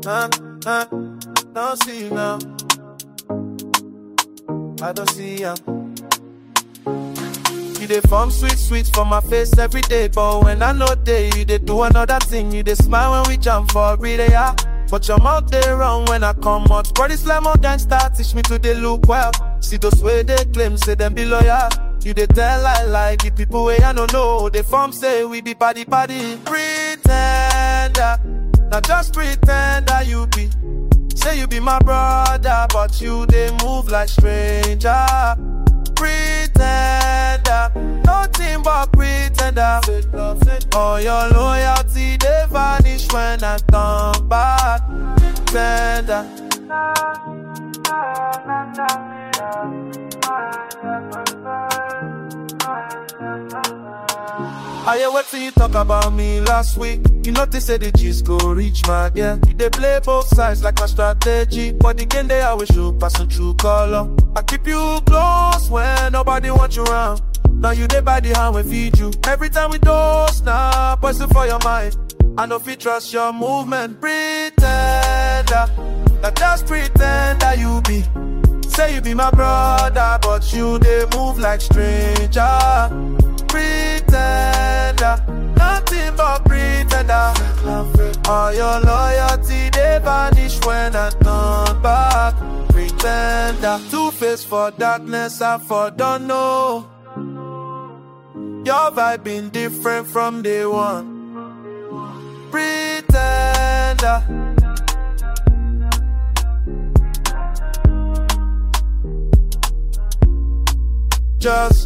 Don't see now. I don't see ya. You dey form sweet for my face every day, but when I know day, you dey do another thing. You dey smile when we jump for a reader, yeah. But your mouth dey wrong when I come out. Body slam on gangsta, teach me to dey look well. See those way they claim, say them be loyal. You dey tell like the people way I don't know. They form say we be party. Pretender, now just pretend that you be. Say you be my brother, but you dey move like stranger. Pretender, nothing but pretender. All your loyalty they vanish when I come back. Pretender. I hear what you talk about me last week. You know they say the G's go reach my yeah. They play both sides like my strategy, but the game they always show passing true color. I keep you close when nobody wants you around. Now you dey by the hand we feed you. Every time we do snap, poison for your mind. I know if you trust your movement. Pretender, now just pretend that you be. Say you be my brother, but you dey move like stranger. Pretender, nothing but pretender. All your loyalty they vanish when I turn back. Pretender, two-faced for darkness, I for don't know. Your vibe been different from day one. Pretender. Just